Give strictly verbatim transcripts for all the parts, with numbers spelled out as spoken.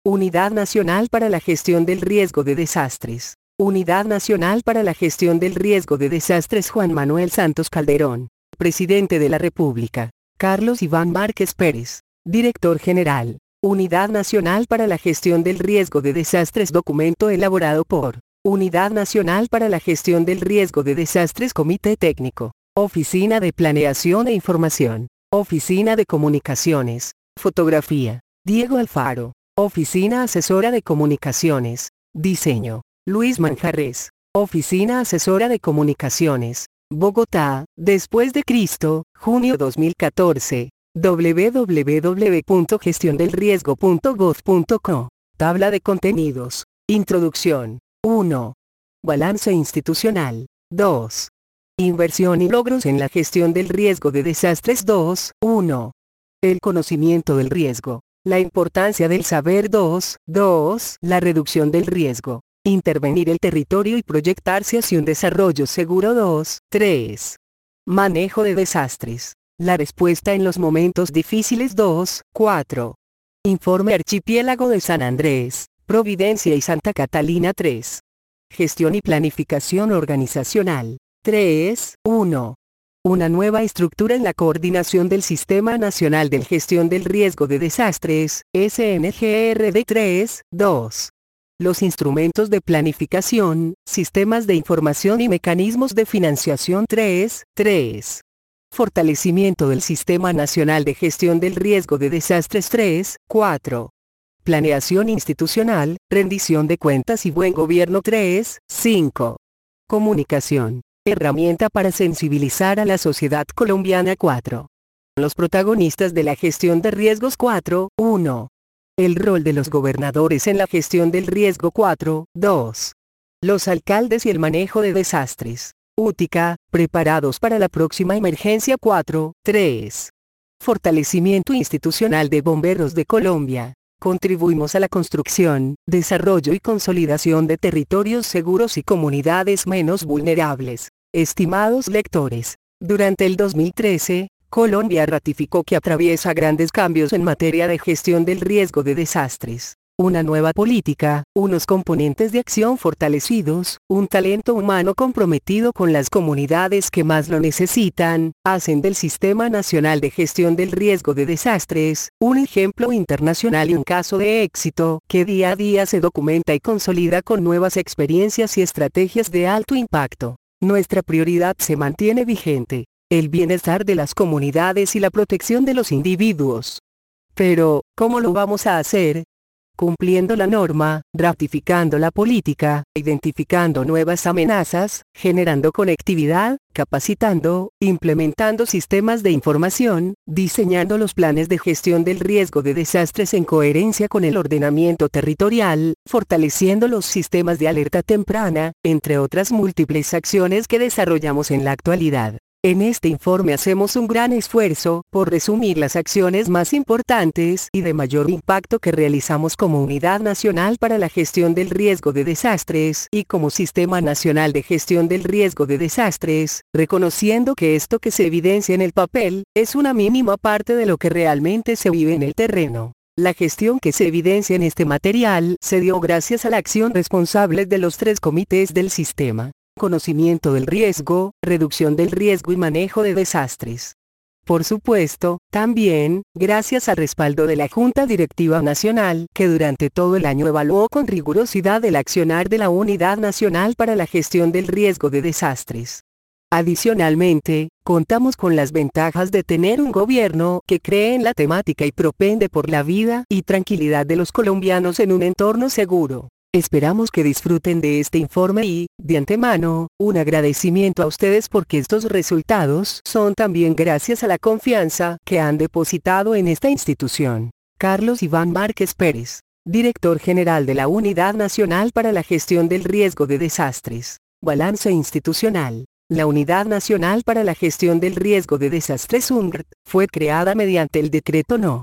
Unidad Nacional para la Gestión del Riesgo de Desastres. Unidad Nacional para la Gestión del Riesgo de Desastres Juan Manuel Santos Calderón. Presidente de la República. Carlos Iván Márquez Pérez. Director General. Unidad Nacional para la Gestión del Riesgo de Desastres. Documento elaborado por Unidad Nacional para la Gestión del Riesgo de Desastres. Comité Técnico. Oficina de Planeación e Información. Oficina de Comunicaciones. Fotografía. Diego Alfaro. Oficina Asesora de Comunicaciones. Diseño. Luis Manjarres. Oficina Asesora de Comunicaciones. Bogotá, después de Cristo, junio dos mil catorce. w w w punto gestión del riesgo punto gob punto co. Tabla de contenidos. Introducción. uno. Balance institucional. dos. Inversión y logros en la gestión del riesgo de desastres. dos. uno. El conocimiento del riesgo. La importancia del saber. dos. dos. La reducción del riesgo. Intervenir el territorio y proyectarse hacia un desarrollo seguro. dos. tres. Manejo de desastres. La respuesta en los momentos difíciles. dos. cuatro. Informe Archipiélago de San Andrés, Providencia y Santa Catalina. tres. Gestión y planificación organizacional. tres. uno. Una nueva estructura en la coordinación del Sistema Nacional de Gestión del Riesgo de Desastres, S N G R D. tres. dos. Los instrumentos de planificación, sistemas de información y mecanismos de financiación. tres. tres. Fortalecimiento del Sistema Nacional de Gestión del Riesgo de Desastres. tres. cuatro. Planeación institucional, rendición de cuentas y buen gobierno. tres. cinco. Comunicación. Herramienta para sensibilizar a la sociedad colombiana. cuatro. Los protagonistas de la gestión de riesgos. cuatro. uno. El rol de los gobernadores en la gestión del riesgo. cuatro. dos. Los alcaldes y el manejo de desastres. Útica, preparados para la próxima emergencia. cuatro. tres. Fortalecimiento institucional de Bomberos de Colombia. Contribuimos a la construcción, desarrollo y consolidación de territorios seguros y comunidades menos vulnerables. Estimados lectores, durante el dos mil trece, Colombia ratificó que atraviesa grandes cambios en materia de gestión del riesgo de desastres. Una nueva política, unos componentes de acción fortalecidos, un talento humano comprometido con las comunidades que más lo necesitan, hacen del Sistema Nacional de Gestión del Riesgo de Desastres, un ejemplo internacional y un caso de éxito, que día a día se documenta y consolida con nuevas experiencias y estrategias de alto impacto. Nuestra prioridad se mantiene vigente: el bienestar de las comunidades y la protección de los individuos. Pero, ¿cómo lo vamos a hacer? Cumpliendo la norma, ratificando la política, identificando nuevas amenazas, generando conectividad, capacitando, implementando sistemas de información, diseñando los planes de gestión del riesgo de desastres en coherencia con el ordenamiento territorial, fortaleciendo los sistemas de alerta temprana, entre otras múltiples acciones que desarrollamos en la actualidad. En este informe hacemos un gran esfuerzo por resumir las acciones más importantes y de mayor impacto que realizamos como Unidad Nacional para la Gestión del Riesgo de Desastres y como Sistema Nacional de Gestión del Riesgo de Desastres, reconociendo que esto que se evidencia en el papel es una mínima parte de lo que realmente se vive en el terreno. La gestión que se evidencia en este material se dio gracias a la acción responsable de los tres comités del sistema: conocimiento del riesgo, reducción del riesgo y manejo de desastres. Por supuesto, también, gracias al respaldo de la Junta Directiva Nacional, que durante todo el año evaluó con rigurosidad el accionar de la Unidad Nacional para la Gestión del Riesgo de Desastres. Adicionalmente, contamos con las ventajas de tener un gobierno que cree en la temática y propende por la vida y tranquilidad de los colombianos en un entorno seguro. Esperamos que disfruten de este informe y, de antemano, un agradecimiento a ustedes porque estos resultados son también gracias a la confianza que han depositado en esta institución. Carlos Iván Márquez Pérez, Director General de la Unidad Nacional para la Gestión del Riesgo de Desastres. Balance institucional. La Unidad Nacional para la Gestión del Riesgo de Desastres U N R D, fue creada mediante el Decreto No.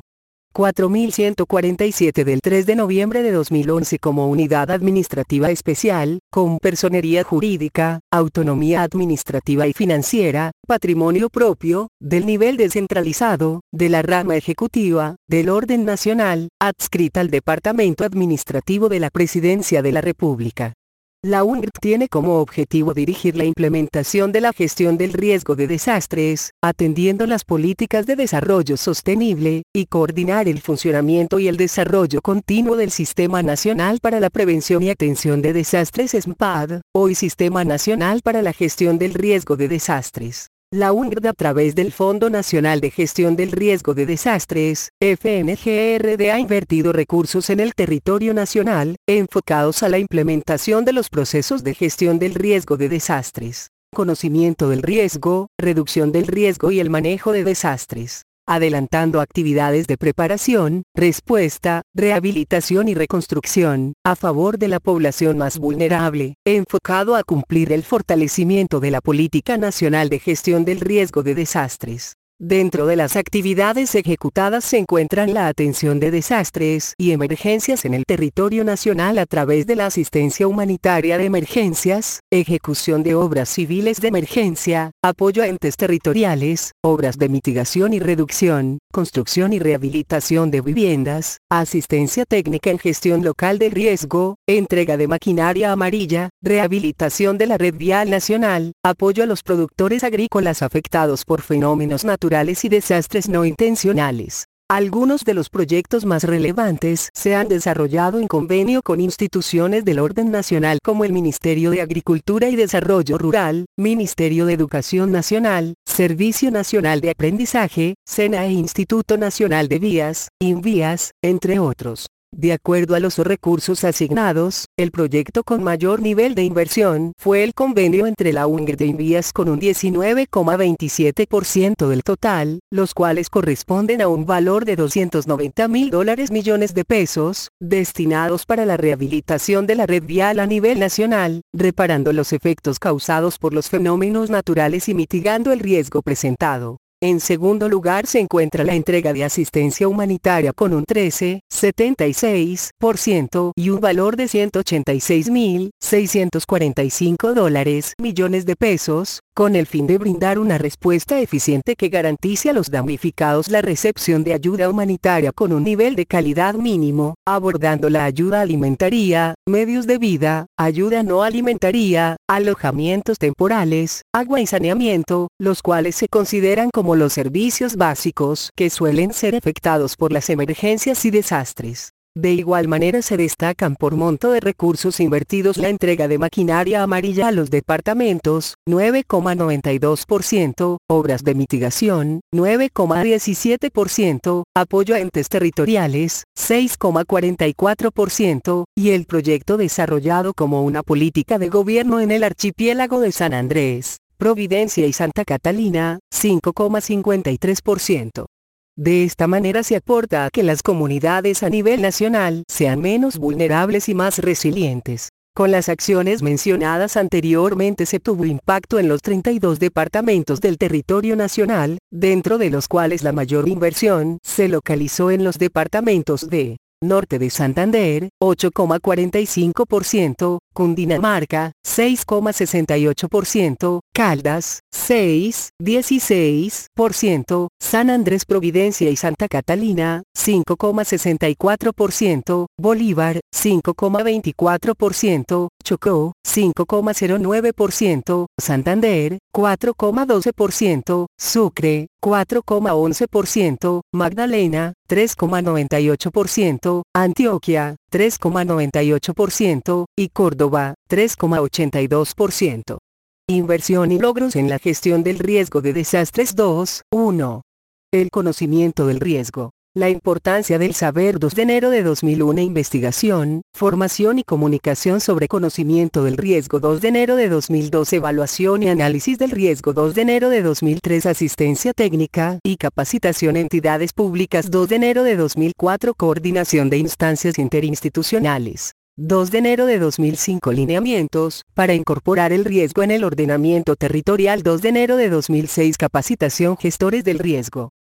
cuatro mil ciento cuarenta y siete del tres de noviembre de dos mil once como unidad administrativa especial, con personería jurídica, autonomía administrativa y financiera, patrimonio propio, del nivel descentralizado, de la rama ejecutiva, del orden nacional, adscrita al Departamento Administrativo de la Presidencia de la República. La U N R tiene como objetivo dirigir la implementación de la gestión del riesgo de desastres, atendiendo las políticas de desarrollo sostenible, y coordinar el funcionamiento y el desarrollo continuo del Sistema Nacional para la Prevención y Atención de Desastres S M P A D, hoy Sistema Nacional para la Gestión del Riesgo de Desastres. La U N R D a través del Fondo Nacional de Gestión del Riesgo de Desastres, F N G R D ha invertido recursos en el territorio nacional, enfocados a la implementación de los procesos de gestión del riesgo de desastres, conocimiento del riesgo, reducción del riesgo y el manejo de desastres, adelantando actividades de preparación, respuesta, rehabilitación y reconstrucción, a favor de la población más vulnerable, enfocado a cumplir el fortalecimiento de la Política Nacional de Gestión del Riesgo de Desastres. Dentro de las actividades ejecutadas se encuentran la atención de desastres y emergencias en el territorio nacional a través de la asistencia humanitaria de emergencias, ejecución de obras civiles de emergencia, apoyo a entes territoriales, obras de mitigación y reducción, construcción y rehabilitación de viviendas, asistencia técnica en gestión local de riesgo, entrega de maquinaria amarilla, rehabilitación de la red vial nacional, apoyo a los productores agrícolas afectados por fenómenos naturales y desastres no intencionales. Algunos de los proyectos más relevantes se han desarrollado en convenio con instituciones del orden nacional como el Ministerio de Agricultura y Desarrollo Rural, Ministerio de Educación Nacional, Servicio Nacional de Aprendizaje, SENA e Instituto Nacional de Vías, INVÍAS, entre otros. De acuerdo a los recursos asignados, el proyecto con mayor nivel de inversión fue el convenio entre la U N R D e INVÍAS con un diecinueve coma veintisiete por ciento del total, los cuales corresponden a un valor de doscientos noventa mil dólares millones de pesos, destinados para la rehabilitación de la red vial a nivel nacional, reparando los efectos causados por los fenómenos naturales y mitigando el riesgo presentado. En segundo lugar se encuentra la entrega de asistencia humanitaria con un trece coma setenta y seis por ciento y un valor de ciento ochenta y seis mil seiscientos cuarenta y cinco dólares millones de pesos, con el fin de brindar una respuesta eficiente que garantice a los damnificados la recepción de ayuda humanitaria con un nivel de calidad mínimo, abordando la ayuda alimentaria, medios de vida, ayuda no alimentaria, alojamientos temporales, agua y saneamiento, los cuales se consideran como los servicios básicos que suelen ser afectados por las emergencias y desastres. De igual manera se destacan por monto de recursos invertidos la entrega de maquinaria amarilla a los departamentos, nueve coma noventa y dos por ciento, obras de mitigación, nueve coma diecisiete por ciento, apoyo a entes territoriales, seis coma cuarenta y cuatro por ciento, y el proyecto desarrollado como una política de gobierno en el archipiélago de San Andrés, Providencia y Santa Catalina, cinco coma cincuenta y tres por ciento. De esta manera se aporta a que las comunidades a nivel nacional sean menos vulnerables y más resilientes. Con las acciones mencionadas anteriormente se tuvo impacto en los treinta y dos departamentos del territorio nacional, dentro de los cuales la mayor inversión se localizó en los departamentos de Norte de Santander, ocho coma cuarenta y cinco por ciento, Cundinamarca, seis coma sesenta y ocho por ciento, Caldas, seis coma dieciséis por ciento, San Andrés Providencia y Santa Catalina, cinco coma sesenta y cuatro por ciento, Bolívar, cinco coma veinticuatro por ciento, Chocó, cinco coma cero nueve por ciento, Santander, cuatro coma doce por ciento, Sucre, cuatro coma once por ciento, Magdalena, tres coma noventa y ocho por ciento, Antioquia, tres coma noventa y ocho por ciento, y Córdoba, tres coma ochenta y dos por ciento. Inversión y logros en la gestión del riesgo de desastres dos punto uno. El conocimiento del riesgo. La importancia del saber dos de enero de dos mil uno Investigación, formación y comunicación sobre conocimiento del riesgo dos de enero de dos mil dos Evaluación y análisis del riesgo dos de enero de dos mil tres Asistencia técnica y capacitación entidades públicas dos de enero de dos mil cuatro Coordinación de instancias interinstitucionales dos de enero de dos mil cinco Lineamientos para incorporar el riesgo en el ordenamiento territorial dos de enero de dos mil seis Capacitación gestores del riesgo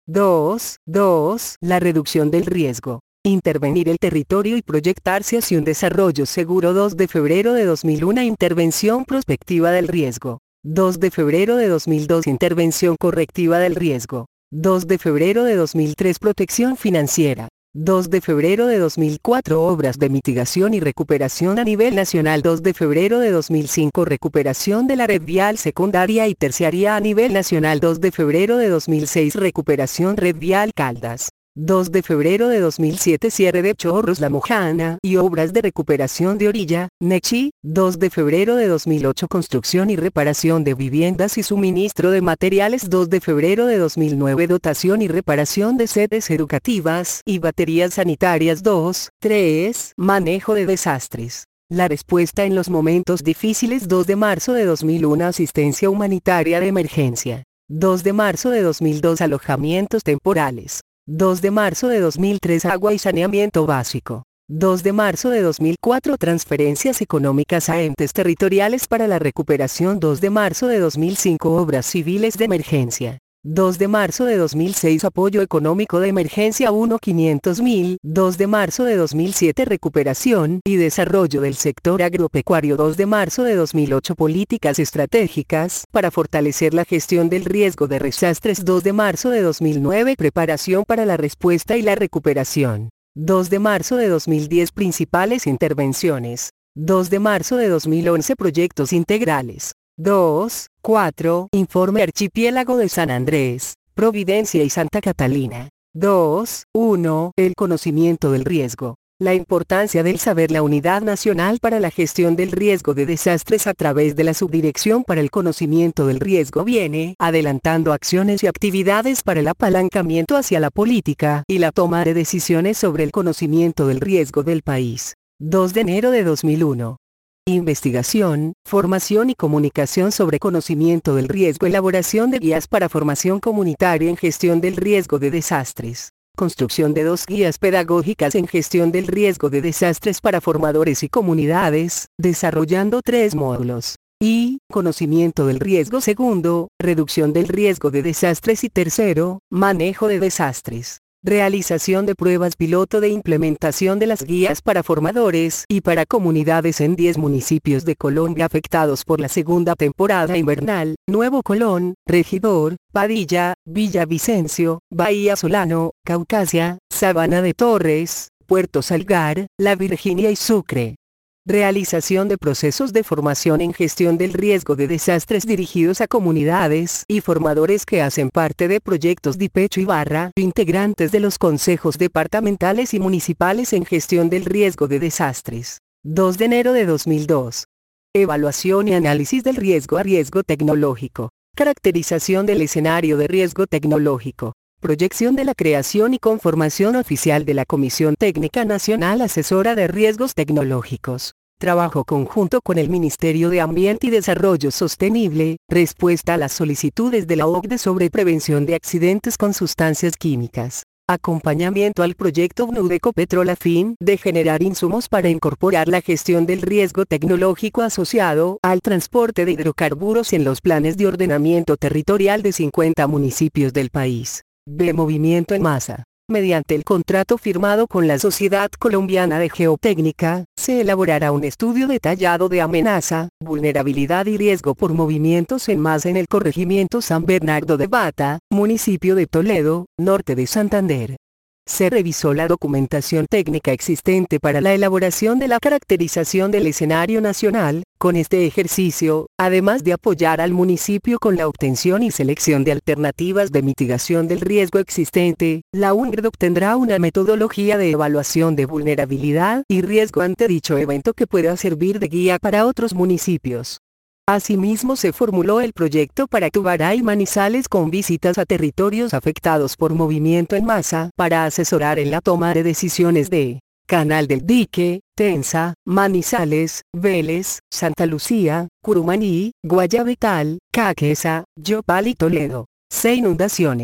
dos. dos. La reducción del riesgo. Intervenir el territorio y proyectarse hacia un desarrollo seguro. dos de febrero de dos mil uno. Intervención prospectiva del riesgo. dos de febrero de dos mil dos. Intervención correctiva del riesgo. dos de febrero de dos mil tres. Protección financiera. dos de febrero de dos mil cuatro. Obras de mitigación y recuperación a nivel nacional. dos de febrero de dos mil cinco. Recuperación de la red vial secundaria y terciaria a nivel nacional. dos de febrero de dos mil seis. Recuperación red vial Caldas. dos de febrero de dos mil siete. Cierre de Chorros La Mojana y obras de recuperación de orilla, Nechí. dos de febrero de dos mil ocho. Construcción y reparación de viviendas y suministro de materiales. dos de febrero de dos mil nueve. Dotación y reparación de sedes educativas y baterías sanitarias. dos. tres. Manejo de desastres. La respuesta en los momentos difíciles. dos de marzo de dos mil uno. Asistencia humanitaria de emergencia. dos de marzo de dos mil dos. Alojamientos temporales. dos de marzo de dos mil tres. Agua y saneamiento básico. dos de marzo de dos mil cuatro. Transferencias económicas a entes territoriales para la recuperación. dos de marzo de dos mil cinco. Obras civiles de emergencia. dos de marzo de dos mil seis. Apoyo económico de emergencia uno quinientos mil. dos de marzo de dos mil siete. Recuperación y desarrollo del sector agropecuario. dos de marzo de dos mil ocho. Políticas estratégicas para fortalecer la gestión del riesgo de desastres. dos de marzo de dos mil nueve. Preparación para la respuesta y la recuperación. dos de marzo de dos mil diez. Principales intervenciones. dos de marzo de dos mil once. Proyectos integrales. dos. cuatro. Informe Archipiélago de San Andrés, Providencia y Santa Catalina. dos. uno. El conocimiento del riesgo. La importancia del saber. La Unidad Nacional para la Gestión del Riesgo de Desastres, a través de la Subdirección para el Conocimiento del Riesgo, viene adelantando acciones y actividades para el apalancamiento hacia la política y la toma de decisiones sobre el conocimiento del riesgo del país. dos de enero de dos mil uno. Investigación, formación y comunicación sobre conocimiento del riesgo. Elaboración de guías para formación comunitaria en gestión del riesgo de desastres. Construcción de dos guías pedagógicas en gestión del riesgo de desastres para formadores y comunidades, desarrollando tres módulos. Y, conocimiento del riesgo. Segundo, reducción del riesgo de desastres. Y tercero, manejo de desastres. Realización de pruebas piloto de implementación de las guías para formadores y para comunidades en diez municipios de Colombia afectados por la segunda temporada invernal: Nuevo Colón, Regidor, Padilla, Villavicencio, Bahía Solano, Caucasia, Sabana de Torres, Puerto Salgar, La Virginia y Sucre. Realización de procesos de formación en gestión del riesgo de desastres dirigidos a comunidades y formadores que hacen parte de proyectos de Pecho y Barra, integrantes de los consejos departamentales y municipales en gestión del riesgo de desastres. dos de enero de dos mil dos. Evaluación y análisis del riesgo a riesgo tecnológico. Caracterización del escenario de riesgo tecnológico. Proyección de la creación y conformación oficial de la Comisión Técnica Nacional Asesora de Riesgos Tecnológicos. Trabajo conjunto con el Ministerio de Ambiente y Desarrollo Sostenible. Respuesta a las solicitudes de la O C D E sobre prevención de accidentes con sustancias químicas. Acompañamiento al proyecto B N U D Ecopetrol a fin de generar insumos para incorporar la gestión del riesgo tecnológico asociado al transporte de hidrocarburos en los planes de ordenamiento territorial de cincuenta municipios del país. B. Movimiento en masa. Mediante el contrato firmado con la Sociedad Colombiana de Geotécnica, se elaborará un estudio detallado de amenaza, vulnerabilidad y riesgo por movimientos en masa en el corregimiento San Bernardo de Bata, municipio de Toledo, norte de Santander. Se revisó la documentación técnica existente para la elaboración de la caracterización del escenario nacional. Con este ejercicio, además de apoyar al municipio con la obtención y selección de alternativas de mitigación del riesgo existente, la U N G R D obtendrá una metodología de evaluación de vulnerabilidad y riesgo ante dicho evento que pueda servir de guía para otros municipios. Asimismo, se formuló el proyecto para Tubará y Manizales con visitas a territorios afectados por movimiento en masa para asesorar en la toma de decisiones de Canal del Dique, Tensa, Manizales, Vélez, Santa Lucía, Curumaní, Guayabetal, Caquesa, Yopal y Toledo. C. Inundaciones.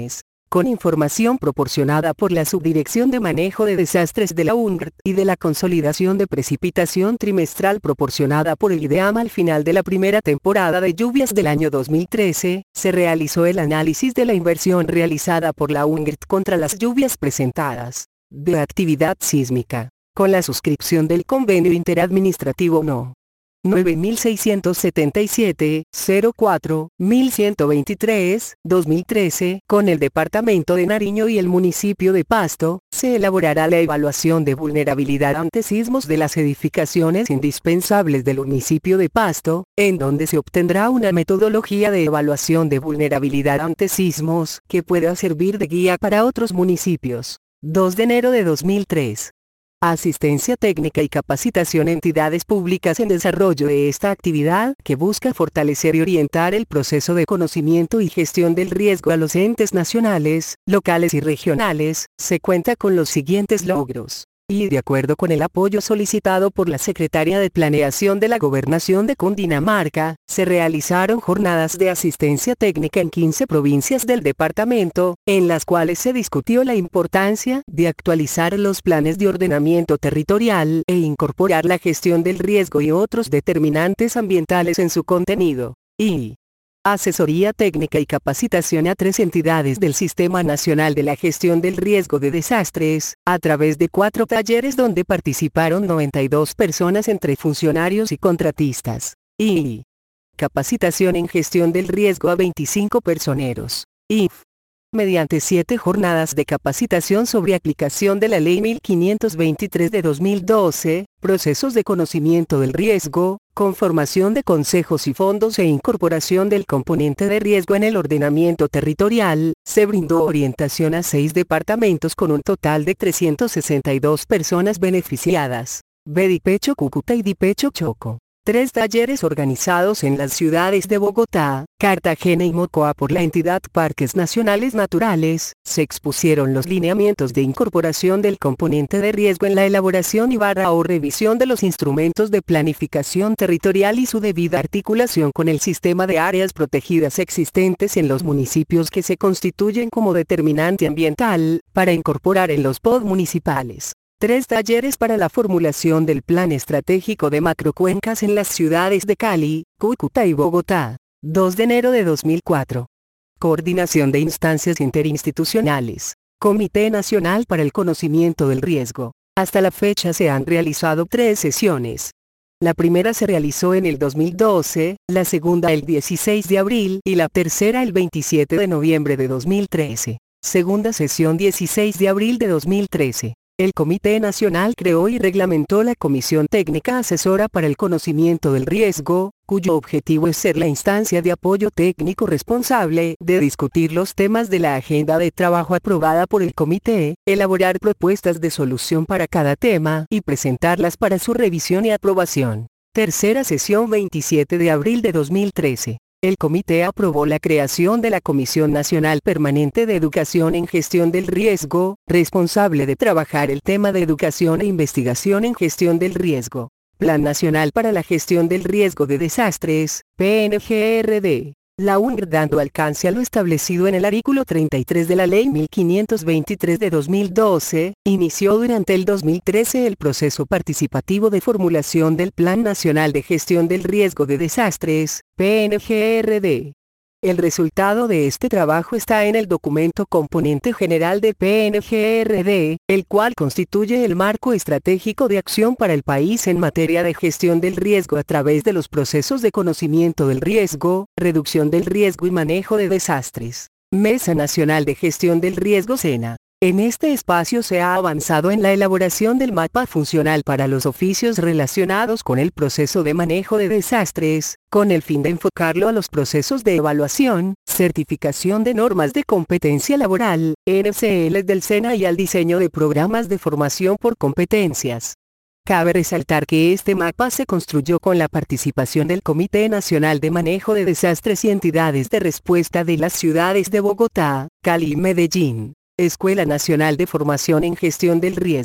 con información proporcionada por la Subdirección de Manejo de Desastres de la U N G R T y de la consolidación de precipitación trimestral proporcionada por el IDEAM al final de la primera temporada de lluvias del año dos mil trece, se realizó el análisis de la inversión realizada por la U N G R T contra las lluvias presentadas, de actividad sísmica, con la suscripción del Convenio Interadministrativo No. nueve mil seiscientos setenta y siete, cero cuatro, mil ciento veintitrés, dos mil trece, con el Departamento de Nariño y el municipio de Pasto, se elaborará la evaluación de vulnerabilidad ante sismos de las edificaciones indispensables del municipio de Pasto, en donde se obtendrá una metodología de evaluación de vulnerabilidad ante sismos, que pueda servir de guía para otros municipios. dos de enero de dos mil tres. Asistencia técnica y capacitación a entidades públicas en desarrollo de esta actividad, que busca fortalecer y orientar el proceso de conocimiento y gestión del riesgo a los entes nacionales, locales y regionales. Se cuenta con los siguientes logros. Y de acuerdo con el apoyo solicitado por la Secretaría de Planeación de la Gobernación de Cundinamarca, se realizaron jornadas de asistencia técnica en quince provincias del departamento, en las cuales se discutió la importancia de actualizar los planes de ordenamiento territorial e incorporar la gestión del riesgo y otros determinantes ambientales en su contenido. Y asesoría técnica y capacitación a tres entidades del Sistema Nacional de la Gestión del Riesgo de Desastres, a través de cuatro talleres donde participaron noventa y dos personas entre funcionarios y contratistas. Y capacitación en gestión del riesgo a veinticinco personeros. I F. Mediante siete jornadas de capacitación sobre aplicación de la Ley mil quinientos veintitrés de dos mil doce, procesos de conocimiento del riesgo, conformación de consejos y fondos e incorporación del componente de riesgo en el ordenamiento territorial, se brindó orientación a seis departamentos con un total de trescientas sesenta y dos personas beneficiadas. B. Dipecho Cúcuta y Dipecho Choco. Tres talleres organizados en las ciudades de Bogotá, Cartagena y Mocoa por la entidad Parques Nacionales Naturales, se expusieron los lineamientos de incorporación del componente de riesgo en la elaboración y barra o revisión de los instrumentos de planificación territorial y su debida articulación con el sistema de áreas protegidas existentes en los municipios que se constituyen como determinante ambiental, para incorporar en los P O D municipales. Tres talleres para la formulación del Plan Estratégico de Macrocuencas en las ciudades de Cali, Cúcuta y Bogotá. dos de enero de dos mil cuatro. Coordinación de instancias interinstitucionales. Comité Nacional para el Conocimiento del Riesgo. Hasta la fecha se han realizado tres sesiones. La primera se realizó en el dos mil doce, la segunda el dieciséis de abril y la tercera el veintisiete de noviembre de dos mil trece. Segunda sesión dieciséis de abril de dos mil trece. El Comité Nacional creó y reglamentó la Comisión Técnica Asesora para el Conocimiento del Riesgo, cuyo objetivo es ser la instancia de apoyo técnico responsable de discutir los temas de la agenda de trabajo aprobada por el comité, elaborar propuestas de solución para cada tema y presentarlas para su revisión y aprobación. Tercera sesión veintisiete de abril de dos mil trece. El comité aprobó la creación de la Comisión Nacional Permanente de Educación en Gestión del Riesgo, responsable de trabajar el tema de educación e investigación en gestión del riesgo. Plan Nacional para la Gestión del Riesgo de Desastres, P N G R D. La U N G R T, dando alcance a lo establecido en el artículo treinta y tres de la Ley mil quinientos veintitrés de dos mil doce, inició durante el dos mil trece el proceso participativo de formulación del Plan Nacional de Gestión del Riesgo de Desastres, P N G R D. El resultado de este trabajo está en el documento Componente General de P N G R D, el cual constituye el marco estratégico de acción para el país en materia de gestión del riesgo a través de los procesos de conocimiento del riesgo, reducción del riesgo y manejo de desastres. Mesa Nacional de Gestión del Riesgo SENA. En este espacio se ha avanzado en la elaboración del mapa funcional para los oficios relacionados con el proceso de manejo de desastres, con el fin de enfocarlo a los procesos de evaluación, certificación de normas de competencia laboral, N C L del SENA y al diseño de programas de formación por competencias. Cabe resaltar que este mapa se construyó con la participación del Comité Nacional de Manejo de Desastres y entidades de respuesta de las ciudades de Bogotá, Cali y Medellín. Escuela Nacional de Formación en Gestión del Riesgo.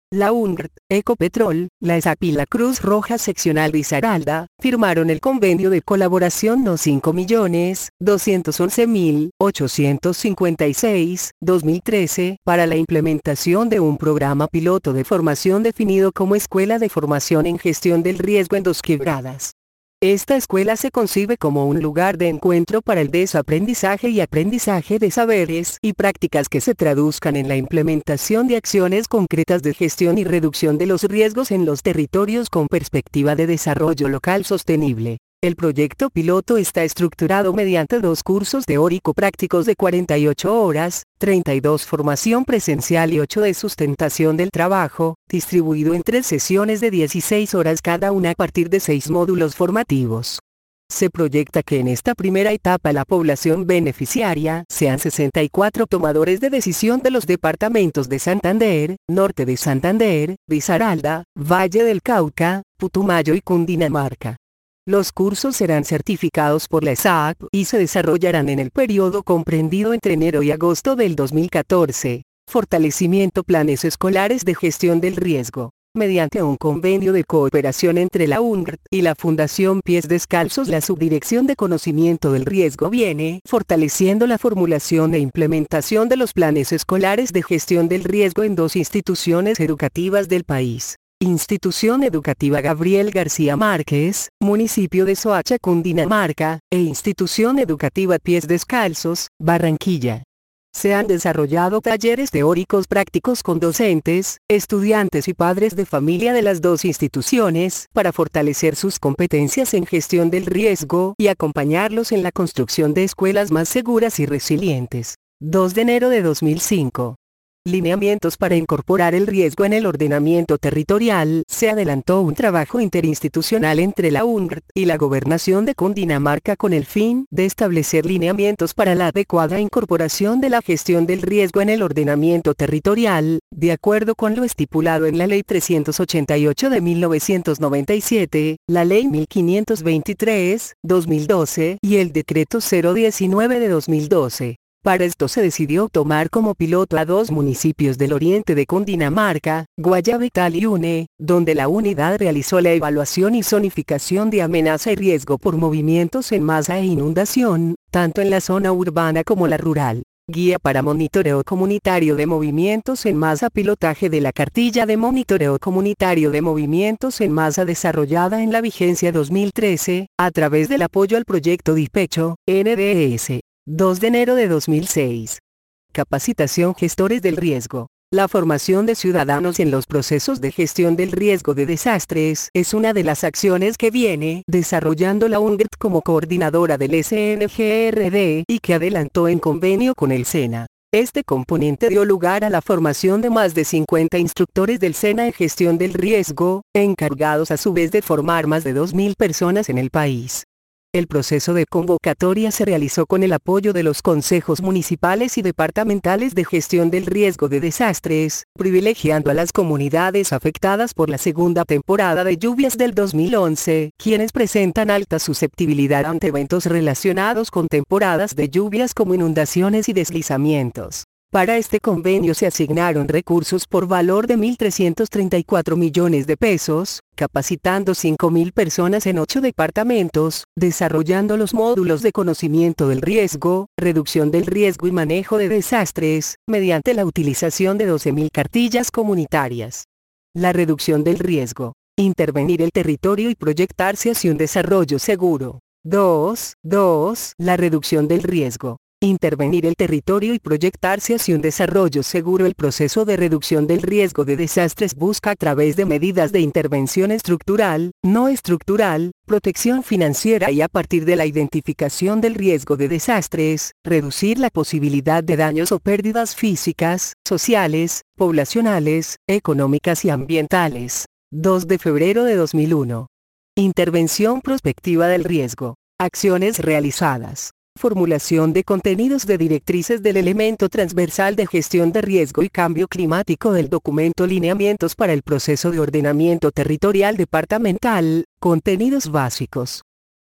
La UNRT, Ecopetrol, la ESAP y la Cruz Roja Seccional Risaralda, firmaron el convenio de colaboración No cinco millones doscientos once mil ochocientos cincuenta y seis dos mil trece para la implementación de un programa piloto de formación definido como Escuela de Formación en Gestión del Riesgo en Dos Quebradas. Esta escuela se concibe como un lugar de encuentro para el desaprendizaje y aprendizaje de saberes y prácticas que se traduzcan en la implementación de acciones concretas de gestión y reducción de los riesgos en los territorios con perspectiva de desarrollo local sostenible. El proyecto piloto está estructurado mediante dos cursos teórico-prácticos de cuarenta y ocho horas, treinta y dos formación presencial y ocho de sustentación del trabajo, distribuido en tres sesiones de dieciséis horas cada una a partir de seis módulos formativos. Se proyecta que en esta primera etapa la población beneficiaria sean sesenta y cuatro tomadores de decisión de los departamentos de Santander, Norte de Santander, Risaralda, Valle del Cauca, Putumayo y Cundinamarca. Los cursos serán certificados por la ESAP y se desarrollarán en el periodo comprendido entre enero y agosto del dos mil catorce. Fortalecimiento planes escolares de gestión del riesgo. Mediante un convenio de cooperación entre la UNRT y la Fundación Pies Descalzos, la Subdirección de Conocimiento del Riesgo viene fortaleciendo la formulación e implementación de los planes escolares de gestión del riesgo en dos instituciones educativas del país. Institución Educativa Gabriel García Márquez, municipio de Soacha, Cundinamarca, e Institución Educativa Pies Descalzos, Barranquilla. Se han desarrollado talleres teóricos prácticos con docentes, estudiantes y padres de familia de las dos instituciones para fortalecer sus competencias en gestión del riesgo y acompañarlos en la construcción de escuelas más seguras y resilientes. dos de enero de dos mil cinco. Lineamientos para incorporar el riesgo en el ordenamiento territorial. Se adelantó un trabajo interinstitucional entre la UNRT y la Gobernación de Cundinamarca con el fin de establecer lineamientos para la adecuada incorporación de la gestión del riesgo en el ordenamiento territorial, de acuerdo con lo estipulado en la Ley trescientos ochenta y ocho de mil novecientos noventa y siete, la Ley mil quinientos veintitrés, dos mil doce y el Decreto cero diecinueve de dos mil doce. Para esto se decidió tomar como piloto a dos municipios del oriente de Cundinamarca, Guayabetal y Une, donde la unidad realizó la evaluación y zonificación de amenaza y riesgo por movimientos en masa e inundación, tanto en la zona urbana como la rural. Guía para monitoreo comunitario de movimientos en masa. Pilotaje de la cartilla de monitoreo comunitario de movimientos en masa desarrollada en la vigencia dos mil trece, a través del apoyo al proyecto DIPECHO, N D S. dos de enero de dos mil seis. Capacitación gestores del riesgo. La formación de ciudadanos en los procesos de gestión del riesgo de desastres es una de las acciones que viene desarrollando la UNRT como coordinadora del S N G R D y que adelantó en convenio con el SENA. Este componente dio lugar a la formación de más de cincuenta instructores del SENA en gestión del riesgo, encargados a su vez de formar más de dos mil personas en el país. El proceso de convocatoria se realizó con el apoyo de los consejos municipales y departamentales de gestión del riesgo de desastres, privilegiando a las comunidades afectadas por la segunda temporada de lluvias del dos mil once, quienes presentan alta susceptibilidad ante eventos relacionados con temporadas de lluvias como inundaciones y deslizamientos. Para este convenio se asignaron recursos por valor de mil trescientos treinta y cuatro millones de pesos, capacitando cinco mil personas en ocho departamentos, desarrollando los módulos de conocimiento del riesgo, reducción del riesgo y manejo de desastres, mediante la utilización de doce mil cartillas comunitarias. La reducción del riesgo. Intervenir el territorio y proyectarse hacia un desarrollo seguro. dos. dos. La reducción del riesgo. Intervenir el territorio y proyectarse hacia un desarrollo seguro. El proceso de reducción del riesgo de desastres busca a través de medidas de intervención estructural, no estructural, protección financiera y a partir de la identificación del riesgo de desastres, reducir la posibilidad de daños o pérdidas físicas, sociales, poblacionales, económicas y ambientales. dos de febrero de dos mil uno. Intervención prospectiva del riesgo. Acciones realizadas. Formulación de contenidos de directrices del elemento transversal de gestión de riesgo y cambio climático del documento Lineamientos para el proceso de ordenamiento territorial departamental, contenidos básicos.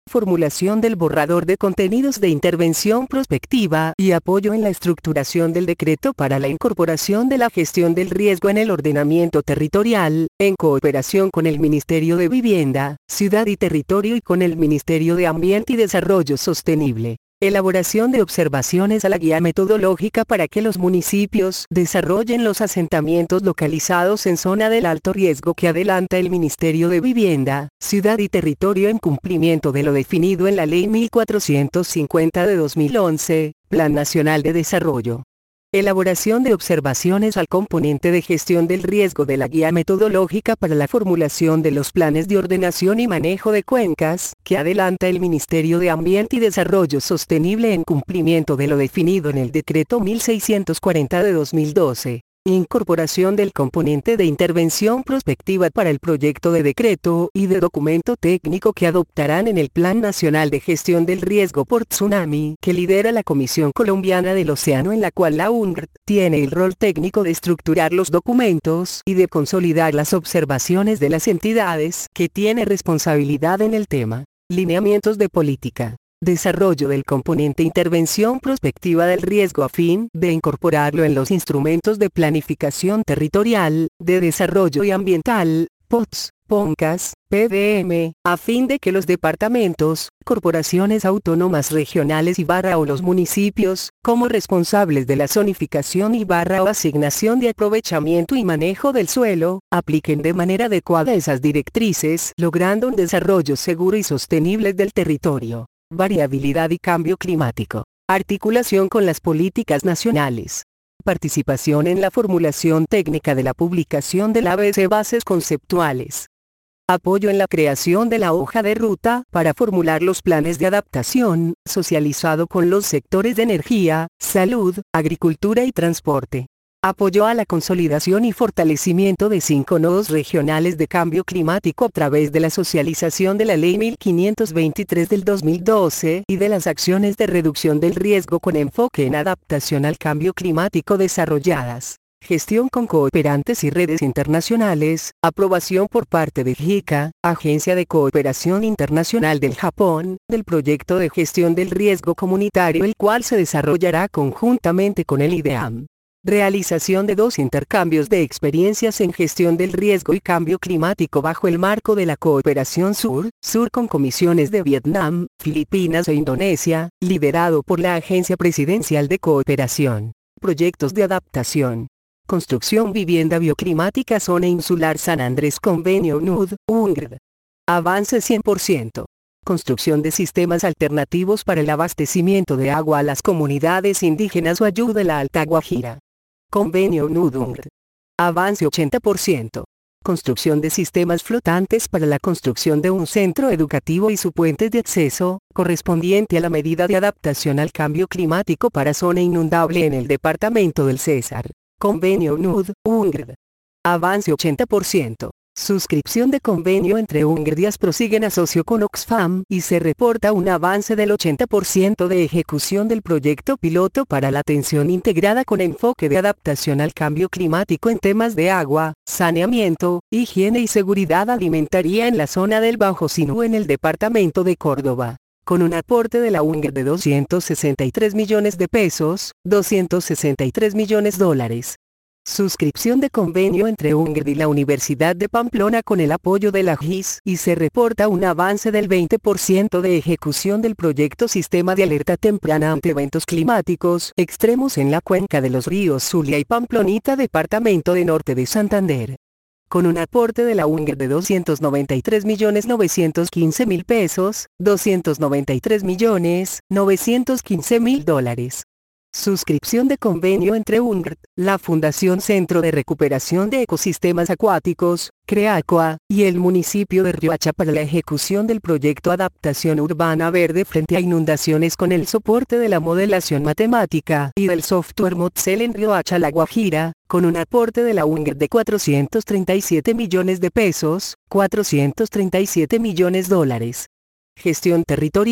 formulación del borrador de contenidos de intervención prospectiva y apoyo en la estructuración del decreto para la incorporación de la gestión del riesgo en el ordenamiento territorial, en cooperación con el Ministerio de Vivienda, Ciudad y Territorio y con el Ministerio de Ambiente y Desarrollo Sostenible. Elaboración de observaciones a la guía metodológica para que los municipios desarrollen los asentamientos localizados en zona del alto riesgo que adelanta el Ministerio de Vivienda, Ciudad y Territorio en cumplimiento de lo definido en la Ley mil cuatrocientos cincuenta de dos mil once, Plan Nacional de Desarrollo. Elaboración de observaciones al componente de gestión del riesgo de la guía metodológica para la formulación de los planes de ordenación y manejo de cuencas, que adelanta el Ministerio de Ambiente y Desarrollo Sostenible en cumplimiento de lo definido en el Decreto mil seiscientos cuarenta de dos mil doce. Incorporación del componente de intervención prospectiva para el proyecto de decreto y de documento técnico que adoptarán en el Plan Nacional de Gestión del Riesgo por Tsunami, que lidera la Comisión Colombiana del Océano, en la cual la U N R T tiene el rol técnico de estructurar los documentos y de consolidar las observaciones de las entidades que tiene responsabilidad en el tema. Lineamientos de política. Desarrollo del componente intervención prospectiva del riesgo a fin de incorporarlo en los instrumentos de planificación territorial, de desarrollo y ambiental, P O T S, PONCAS, P D M, a fin de que los departamentos, corporaciones autónomas regionales y barra o los municipios, como responsables de la zonificación y barra o asignación de aprovechamiento y manejo del suelo, apliquen de manera adecuada esas directrices, logrando un desarrollo seguro y sostenible del territorio. Variabilidad y cambio climático. Articulación con las políticas nacionales. Participación en la formulación técnica de la publicación del A B C Bases Conceptuales. Apoyo en la creación de la hoja de ruta para formular los planes de adaptación, socializado con los sectores de energía, salud, agricultura y transporte. Apoyó a la consolidación y fortalecimiento de cinco nodos regionales de cambio climático a través de la socialización de la Ley mil quinientos veintitrés del dos mil doce y de las acciones de reducción del riesgo con enfoque en adaptación al cambio climático desarrolladas. Gestión con cooperantes y redes internacionales, aprobación por parte de J I C A, Agencia de Cooperación Internacional del Japón, del proyecto de gestión del riesgo comunitario, el cual se desarrollará conjuntamente con el I D E A M. Realización de dos intercambios de experiencias en gestión del riesgo y cambio climático bajo el marco de la cooperación Sur-Sur con comisiones de Vietnam, Filipinas e Indonesia, liderado por la Agencia Presidencial de Cooperación. Proyectos de adaptación. Construcción vivienda bioclimática zona insular San Andrés Convenio N U D, U N R D. Avance cien por ciento. Construcción de sistemas alternativos para el abastecimiento de agua a las comunidades indígenas o ayuda a la Alta Guajira. Convenio N U D U N R D. Avance ochenta por ciento. Construcción de sistemas flotantes para la construcción de un centro educativo y su puente de acceso, correspondiente a la medida de adaptación al cambio climático para zona inundable en el departamento del Cesar. Convenio N U D U N R D. Avance ochenta por ciento. Suscripción de convenio entre U N R D y ASPRO siguen asocio con Oxfam y se reporta un avance del ochenta por ciento de ejecución del proyecto piloto para la atención integrada con enfoque de adaptación al cambio climático en temas de agua, saneamiento, higiene y seguridad alimentaria en la zona del Bajo Sinú en el departamento de Córdoba. Con un aporte de la U N R D de doscientos sesenta y tres millones de pesos, doscientos sesenta y tres millones de dólares. Suscripción de convenio entre U N R D y la Universidad de Pamplona con el apoyo de la G I S y se reporta un avance del veinte por ciento de ejecución del proyecto Sistema de Alerta Temprana ante Eventos Climáticos Extremos en la cuenca de los ríos Zulia y Pamplonita, departamento de Norte de Santander. Con un aporte de la U N R D de doscientos noventa y tres millones novecientos quince mil pesos, doscientos noventa y tres millones novecientos quince mil dólares. Suscripción de convenio entre U N R D, la Fundación Centro de Recuperación de Ecosistemas Acuáticos, CREACOA, y el municipio de Riohacha para la ejecución del proyecto Adaptación Urbana Verde frente a inundaciones con el soporte de la modelación matemática y del software Motzel en Riohacha, La Guajira, con un aporte de la U N R D de cuatrocientos treinta y siete millones de pesos, cuatrocientos treinta y siete millones de dólares. Gestión territorial,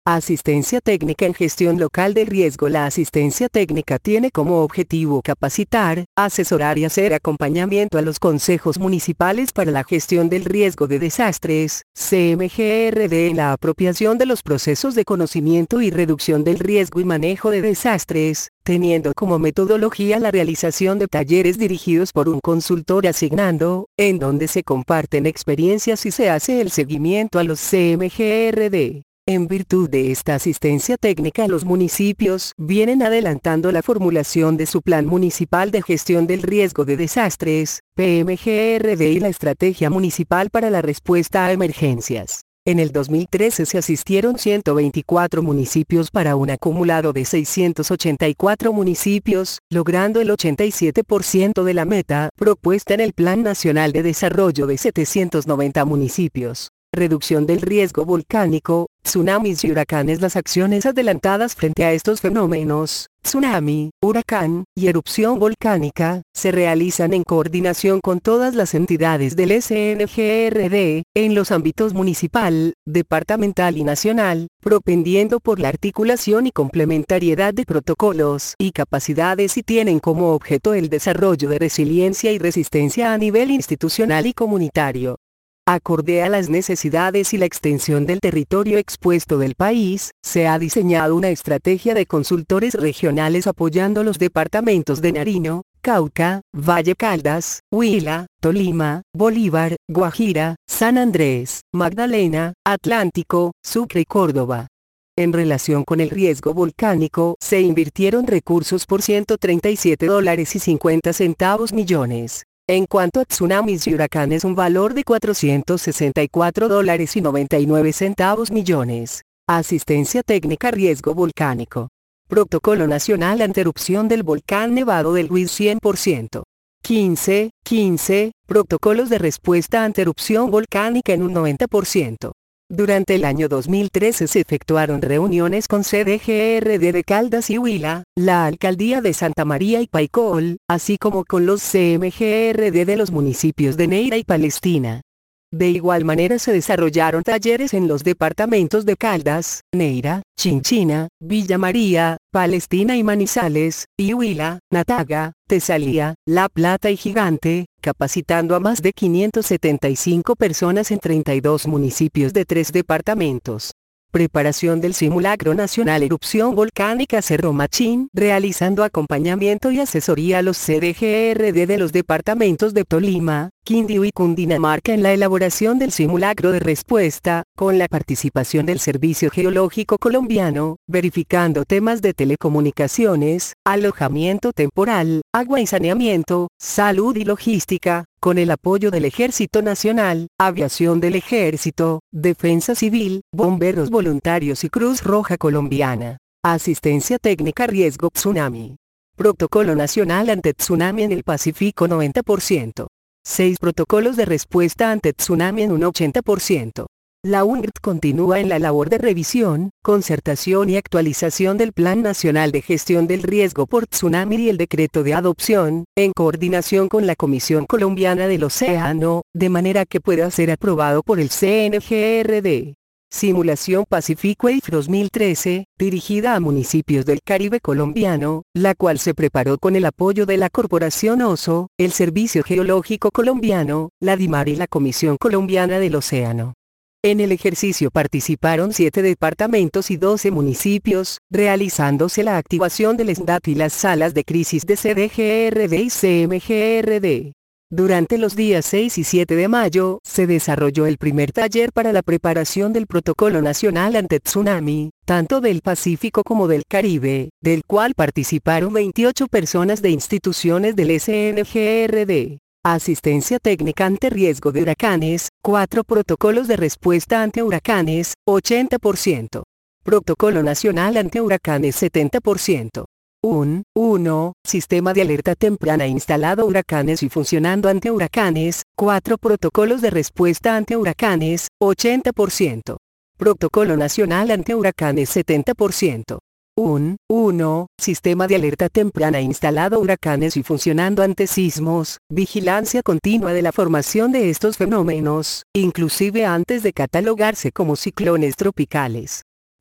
Asistencia técnica en gestión local de riesgo. La asistencia técnica tiene como objetivo capacitar, asesorar y hacer acompañamiento a los consejos municipales para la gestión del riesgo de desastres, C M G R D, en la apropiación de los procesos de conocimiento y reducción del riesgo y manejo de desastres, teniendo como metodología la realización de talleres dirigidos por un consultor asignando, en donde se comparten experiencias y se hace el seguimiento a los C M G R D. En virtud de esta asistencia técnica, los municipios vienen adelantando la formulación de su Plan Municipal de Gestión del Riesgo de Desastres, P M G R D, y la Estrategia Municipal para la Respuesta a Emergencias. En el dos mil trece se asistieron ciento veinticuatro municipios para un acumulado de seiscientos ochenta y cuatro municipios, logrando el ochenta y siete por ciento de la meta propuesta en el Plan Nacional de Desarrollo de setecientos noventa municipios. Reducción del riesgo volcánico, tsunamis y huracanes. Las acciones adelantadas frente a estos fenómenos, tsunami, huracán y erupción volcánica, se realizan en coordinación con todas las entidades del S N G R D, en los ámbitos municipal, departamental y nacional, propendiendo por la articulación y complementariedad de protocolos y capacidades, y tienen como objeto el desarrollo de resiliencia y resistencia a nivel institucional y comunitario. Acorde a las necesidades y la extensión del territorio expuesto del país, se ha diseñado una estrategia de consultores regionales apoyando los departamentos de Nariño, Cauca, Valle Caldas, Huila, Tolima, Bolívar, Guajira, San Andrés, Magdalena, Atlántico, Sucre y Córdoba. En relación con el riesgo volcánico, se invirtieron recursos por ciento treinta y siete dólares y cincuenta centavos millones. En cuanto a tsunamis y huracanes, un valor de cuatrocientos sesenta y cuatro dólares y noventa y nueve centavos millones. Asistencia técnica riesgo volcánico. Protocolo nacional ante erupción del volcán Nevado del Ruiz cien por ciento. quince, quince, protocolos de respuesta ante erupción volcánica en un noventa por ciento. Durante el año dos mil trece se efectuaron reuniones con C D G R D de Caldas y Huila, la Alcaldía de Santa María y Paicol, así como con los C M G R D de los municipios de Neira y Palestina. De igual manera se desarrollaron talleres en los departamentos de Caldas, Neira, Chinchina, Villa María, Palestina y Manizales, y Huila, Nataga, Tesalía, La Plata y Gigante, capacitando a más de quinientas setenta y cinco personas en treinta y dos municipios de tres departamentos. Preparación del Simulacro Nacional Erupción Volcánica Cerro Machín, realizando acompañamiento y asesoría a los C D G R D de los departamentos de Tolima, Quindío y Cundinamarca en la elaboración del simulacro de respuesta, con la participación del Servicio Geológico Colombiano, verificando temas de telecomunicaciones, alojamiento temporal, agua y saneamiento, salud y logística, con el apoyo del Ejército Nacional, Aviación del Ejército, Defensa Civil, Bomberos Voluntarios y Cruz Roja Colombiana. Asistencia técnica riesgo tsunami. Protocolo nacional ante tsunami en el Pacífico noventa por ciento. seis protocolos de respuesta ante tsunami en un ochenta por ciento. La U N R T continúa en la labor de revisión, concertación y actualización del Plan Nacional de Gestión del Riesgo por Tsunami y el decreto de adopción, en coordinación con la Comisión Colombiana del Océano, de manera que pueda ser aprobado por el C N G R D. Simulación Pacífico E I F dos mil trece, dirigida a municipios del Caribe colombiano, la cual se preparó con el apoyo de la Corporación Oso, el Servicio Geológico Colombiano, la DIMAR y la Comisión Colombiana del Océano. En el ejercicio participaron siete departamentos y doce municipios, realizándose la activación del S N D A T y las salas de crisis de C D G R D y C M G R D. Durante los días seis y siete de mayo, se desarrolló el primer taller para la preparación del Protocolo Nacional ante Tsunami, tanto del Pacífico como del Caribe, del cual participaron veintiocho personas de instituciones del S N G R D. Asistencia técnica ante riesgo de huracanes, cuatro protocolos de respuesta ante huracanes, ochenta por ciento. Protocolo nacional ante huracanes setenta por ciento. uno. Sistema de alerta temprana instalado huracanes y funcionando ante huracanes, cuatro protocolos de respuesta ante huracanes, ochenta por ciento. Protocolo nacional ante huracanes setenta por ciento. uno. Sistema de alerta temprana instalado huracanes y funcionando ante sismos, vigilancia continua de la formación de estos fenómenos, inclusive antes de catalogarse como ciclones tropicales.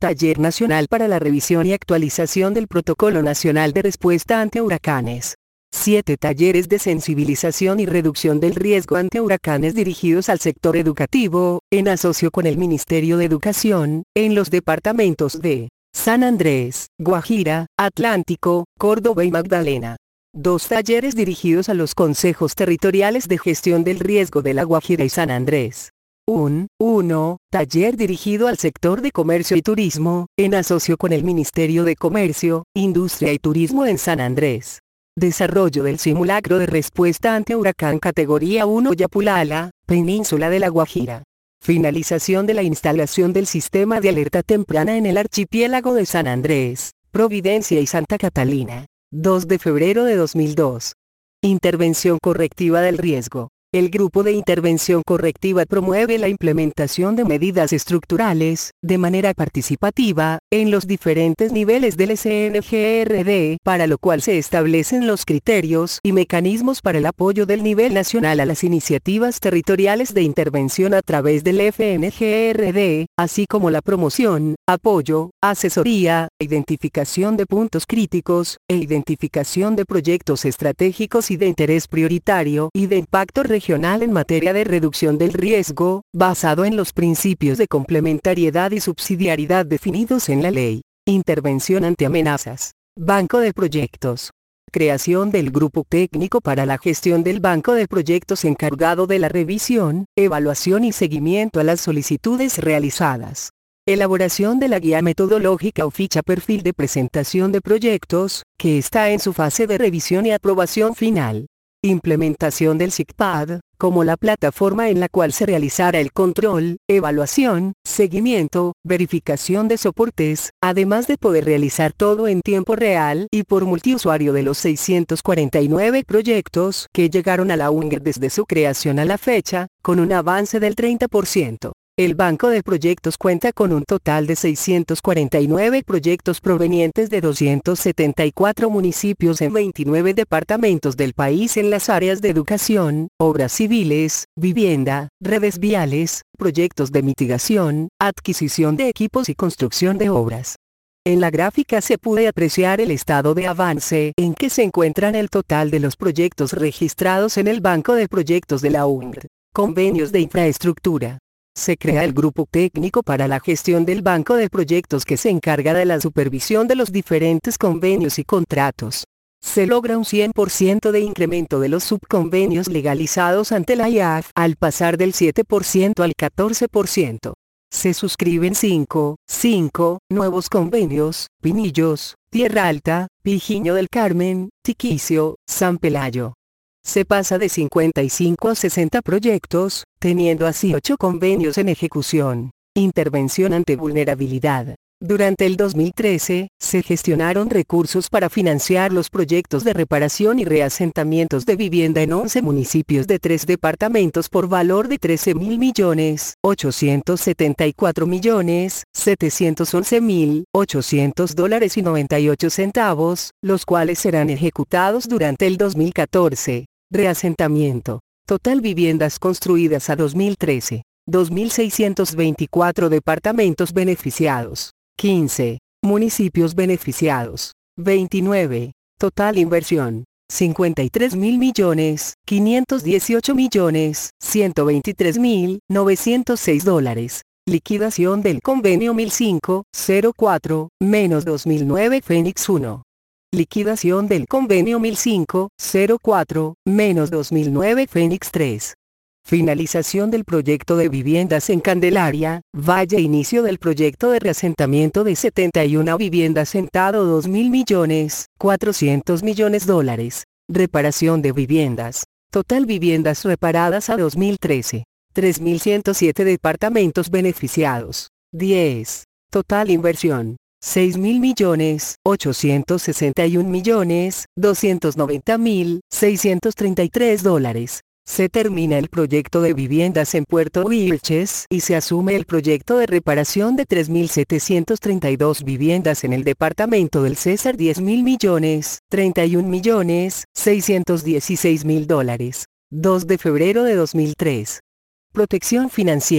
Taller Nacional para la Revisión y Actualización del Protocolo Nacional de Respuesta ante Huracanes. siete Talleres de sensibilización y reducción del riesgo ante huracanes dirigidos al sector educativo, en asocio con el Ministerio de Educación, en los departamentos de San Andrés, Guajira, Atlántico, Córdoba y Magdalena. Dos talleres dirigidos a los consejos territoriales de gestión del riesgo de La Guajira y San Andrés. Un, uno, taller dirigido al sector de comercio y turismo, en asocio con el Ministerio de Comercio, Industria y Turismo en San Andrés. Desarrollo del simulacro de respuesta ante huracán categoría uno Yapulala, Península de La Guajira. Finalización de la instalación del sistema de alerta temprana en el archipiélago de San Andrés, Providencia y Santa Catalina. dos de febrero de dos mil dos. Intervención correctiva del riesgo. El Grupo de Intervención Correctiva promueve la implementación de medidas estructurales, de manera participativa, en los diferentes niveles del S N G R D, para lo cual se establecen los criterios y mecanismos para el apoyo del nivel nacional a las iniciativas territoriales de intervención a través del F N G R D, así como la promoción, apoyo, asesoría, identificación de puntos críticos, e identificación de proyectos estratégicos y de interés prioritario y de impacto regional en materia de reducción del riesgo, basado en los principios de complementariedad y subsidiariedad definidos en la ley. Intervención ante amenazas. Banco de proyectos. Creación del Grupo Técnico para la gestión del Banco de Proyectos encargado de la revisión, evaluación y seguimiento a las solicitudes realizadas. Elaboración de la guía metodológica o ficha perfil de presentación de proyectos, que está en su fase de revisión y aprobación final. Implementación del SICPAD, como la plataforma en la cual se realizará el control, evaluación, seguimiento, verificación de soportes, además de poder realizar todo en tiempo real y por multiusuario de los seiscientos cuarenta y nueve proyectos que llegaron a la U N G R desde su creación a la fecha, con un avance del treinta por ciento. El Banco de Proyectos cuenta con un total de seiscientos cuarenta y nueve proyectos provenientes de doscientos setenta y cuatro municipios en veintinueve departamentos del país en las áreas de educación, obras civiles, vivienda, redes viales, proyectos de mitigación, adquisición de equipos y construcción de obras. En la gráfica se puede apreciar el estado de avance en que se encuentran el total de los proyectos registrados en el Banco de Proyectos de la U N G R. Convenios de infraestructura. Se crea el Grupo Técnico para la gestión del Banco de Proyectos que se encarga de la supervisión de los diferentes convenios y contratos. Se logra un cien por ciento de incremento de los subconvenios legalizados ante la I A F al pasar del siete por ciento al catorce por ciento. Se suscriben cinco, cinco, nuevos convenios: Pinillos, Tierra Alta, Pijiño del Carmen, Tiquicio, San Pelayo. Se pasa de cincuenta y cinco a sesenta proyectos, teniendo así ocho convenios en ejecución. Intervención ante vulnerabilidad. Durante el dos mil trece, se gestionaron recursos para financiar los proyectos de reparación y reasentamientos de vivienda en once municipios de tres departamentos por valor de trece mil millones, ochocientos setenta y cuatro millones, setecientos once mil, ochocientos dólares y noventa y ocho centavos, los cuales serán ejecutados durante el dos mil catorce. Reasentamiento. Total viviendas construidas a dos mil trece. dos mil seiscientos veinticuatro departamentos beneficiados. quince. Municipios beneficiados. veintinueve. Total inversión. cincuenta y tres mil millones, quinientos dieciocho millones, ciento veintitrés mil, novecientos seis dólares. Liquidación del convenio mil cinco, cero cuatro, menos dos mil nueve Fénix uno. Liquidación del convenio mil cinco, cero cuatro, menos dos mil nueve Fénix tres. Finalización del proyecto de viviendas en Candelaria, Valle. Inicio del proyecto de reasentamiento de setenta y una viviendas sentado dos mil millones, cuatrocientos millones dólares. Reparación de viviendas. Total viviendas reparadas a dos mil trece. tres mil ciento siete departamentos beneficiados. diez. Total inversión. seis mil millones, ochocientos sesenta y un millones, doscientos noventa mil, seiscientos treinta y tres dólares. Se termina el proyecto de viviendas en Puerto Wilches y se asume el proyecto de reparación de tres mil setecientos treinta y dos viviendas en el departamento del Cesar. Diez mil millones, treinta y un millones, seiscientos dieciséis mil dólares. dos de febrero de dos mil tres. Protección financiera.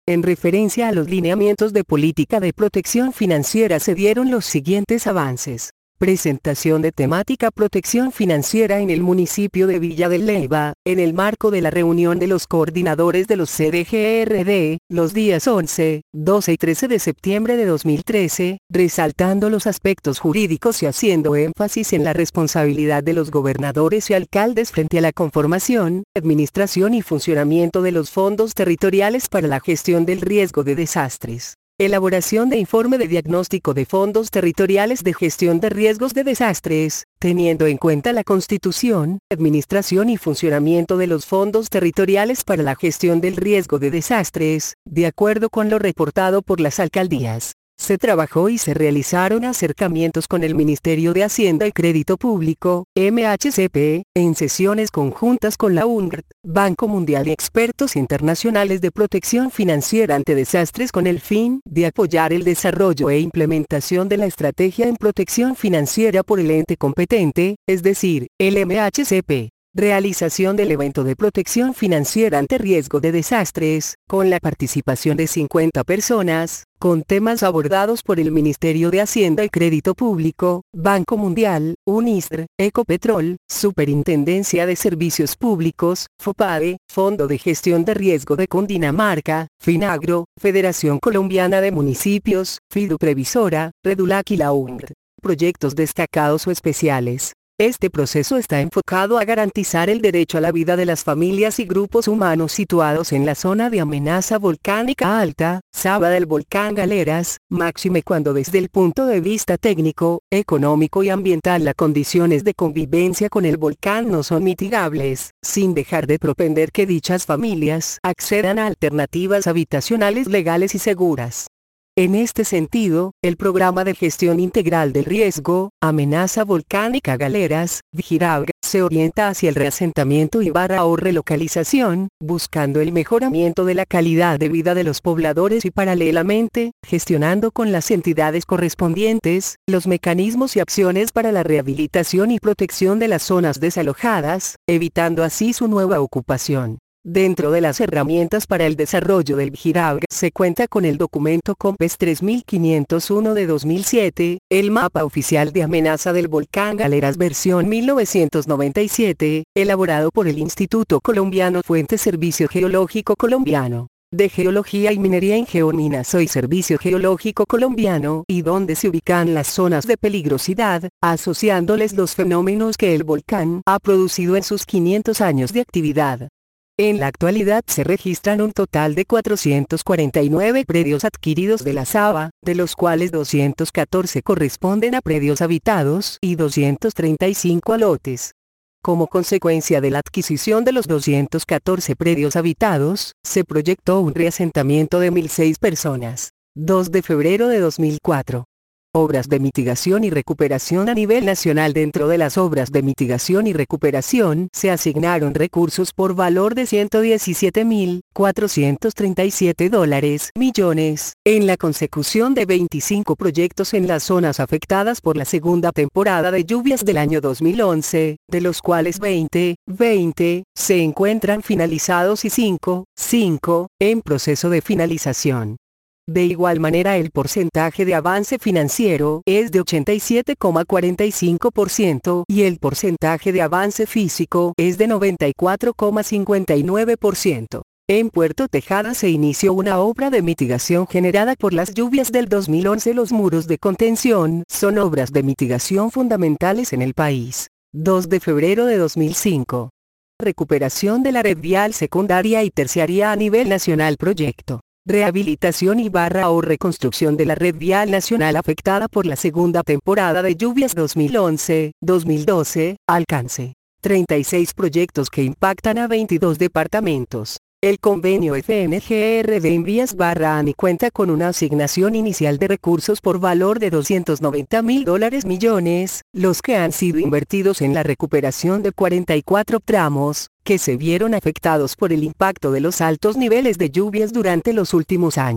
En referencia a los lineamientos de política de protección financiera se dieron los siguientes avances. Presentación de temática protección financiera en el municipio de Villa de Leyva, en el marco de la reunión de los coordinadores de los C D G R D, los días once, doce y trece de septiembre de dos mil trece, resaltando los aspectos jurídicos y haciendo énfasis en la responsabilidad de los gobernadores y alcaldes frente a la conformación, administración y funcionamiento de los fondos territoriales para la gestión del riesgo de desastres. Elaboración de informe de diagnóstico de fondos territoriales de gestión de riesgos de desastres, teniendo en cuenta la constitución, administración y funcionamiento de los fondos territoriales para la gestión del riesgo de desastres, de acuerdo con lo reportado por las alcaldías. Se trabajó y se realizaron acercamientos con el Ministerio de Hacienda y Crédito Público, M H C P, en sesiones conjuntas con la U N C R T, Banco Mundial y expertos internacionales de protección financiera ante desastres con el fin de apoyar el desarrollo e implementación de la estrategia en protección financiera por el ente competente, es decir, el M H C P. Realización del evento de protección financiera ante riesgo de desastres, con la participación de cincuenta personas, con temas abordados por el Ministerio de Hacienda y Crédito Público, Banco Mundial, UNISDR, Ecopetrol, Superintendencia de Servicios Públicos, FOPADE, Fondo de Gestión de Riesgo de Cundinamarca, FINAGRO, Federación Colombiana de Municipios, Fiduprevisora, Redulac y la U N C R T. Proyectos destacados o especiales. Este proceso está enfocado a garantizar el derecho a la vida de las familias y grupos humanos situados en la zona de amenaza volcánica alta, Saba del volcán Galeras, máxime cuando desde el punto de vista técnico, económico y ambiental las condiciones de convivencia con el volcán no son mitigables, sin dejar de propender que dichas familias accedan a alternativas habitacionales legales y seguras. En este sentido, el Programa de Gestión Integral del Riesgo, Amenaza Volcánica Galeras, VIGIRAG, se orienta hacia el reasentamiento y barra o relocalización, buscando el mejoramiento de la calidad de vida de los pobladores y paralelamente, gestionando con las entidades correspondientes, los mecanismos y acciones para la rehabilitación y protección de las zonas desalojadas, evitando así su nueva ocupación. Dentro de las herramientas para el desarrollo del VIGIRAG se cuenta con el documento COMPES tres mil quinientos uno de dos mil siete, el Mapa Oficial de Amenaza del Volcán Galeras versión mil novecientos noventa y siete, elaborado por el Instituto Colombiano Fuente Servicio Geológico Colombiano de Geología y Minería en Geominas y Servicio Geológico Colombiano, y donde se ubican las zonas de peligrosidad, asociándoles los fenómenos que el volcán ha producido en sus quinientos años de actividad. En la actualidad se registran un total de cuatrocientos cuarenta y nueve predios adquiridos de la Saba, de los cuales doscientos catorce corresponden a predios habitados y doscientos treinta y cinco a lotes. Como consecuencia de la adquisición de los doscientos catorce predios habitados, se proyectó un reasentamiento de mil seis personas. dos de febrero de dos mil cuatro. Obras de mitigación y recuperación a nivel nacional. Dentro de las obras de mitigación y recuperación se asignaron recursos por valor de ciento diecisiete mil cuatrocientos treinta y siete dólares millones, en la consecución de veinticinco proyectos en las zonas afectadas por la segunda temporada de lluvias del año dos mil once, de los cuales veinte, veinte, se encuentran finalizados y cinco, cinco, en proceso de finalización. De igual manera el porcentaje de avance financiero es de ochenta y siete coma cuarenta y cinco por ciento y el porcentaje de avance físico es de noventa y cuatro coma cincuenta y nueve por ciento. En Puerto Tejada se inició una obra de mitigación generada por las lluvias del dos mil once. Los muros de contención son obras de mitigación fundamentales en el país. dos de febrero de dos mil cinco. Recuperación de la red vial secundaria y terciaria a nivel nacional. Proyecto. Rehabilitación y barra o reconstrucción de la red vial nacional afectada por la segunda temporada de lluvias dos mil once, dos mil doce, alcance. treinta y seis proyectos que impactan a veintidós departamentos. El convenio F N G R de Envías barra ANI cuenta con una asignación inicial de recursos por valor de doscientos noventa mil dólares millones, los que han sido invertidos en la recuperación de cuarenta y cuatro tramos, que se vieron afectados por el impacto de los altos niveles de lluvias durante los últimos años.